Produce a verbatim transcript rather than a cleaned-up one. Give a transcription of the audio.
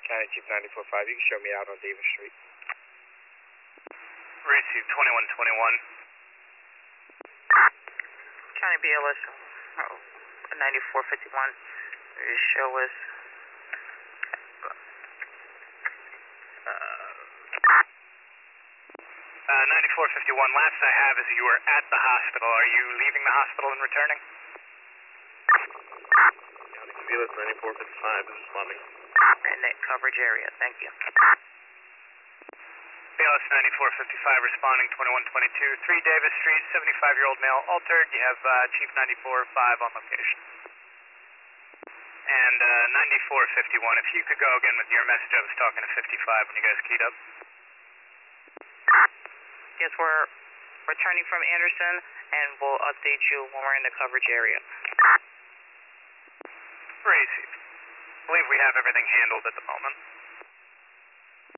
County Chief ninety-four five. You can show me out on Davis Street. Receive twenty-one twenty-one. County B L S oh, ninety-four fifty-one. Show us. Uh, ninety-four fifty-one, last I have is you were at the hospital. Are you leaving the hospital and returning? County B L S ninety-four fifty-five is responding. In that coverage area, thank you. B L S ninety-four fifty-five responding, twenty-one twenty-two, three Davis Street, seventy-five-year-old male altered. You have uh, Chief ninety-four five on location. And uh, ninety-four fifty-one, if you could go again with your message, I was talking to fifty-five when you guys keyed up. Yes, we're returning from Anderson, and we'll update you when we're in the coverage area. Receive. I believe we have everything handled at the moment.